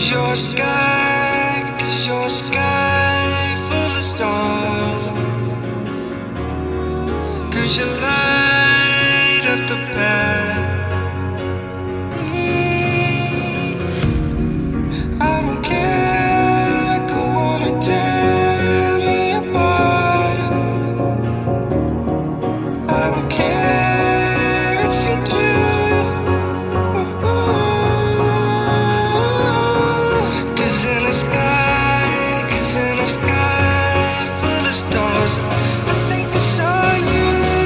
Cause you're a sky full of stars. Cause you light up the path. I don't care, go on and tear me apart. I don't care if you do. Cause in a sky full of stars, I think I saw you.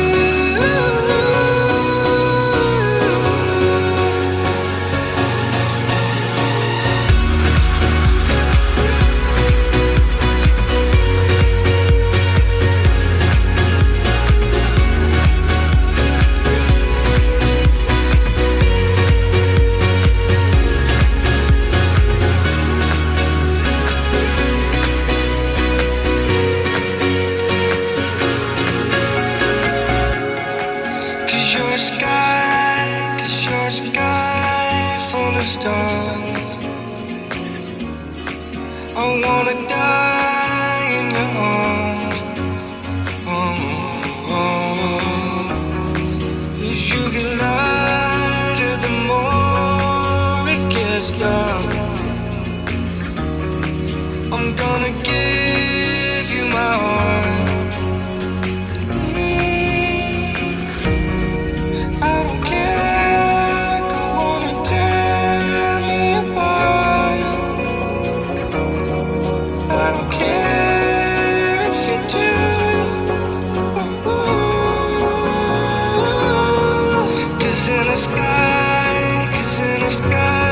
Cause you're a sky full of stars. I wanna die in your arms. Oh, oh. You get lighter the more it gets dark. I'm gonna give you my heart. I don't care if you do. Cause in the sky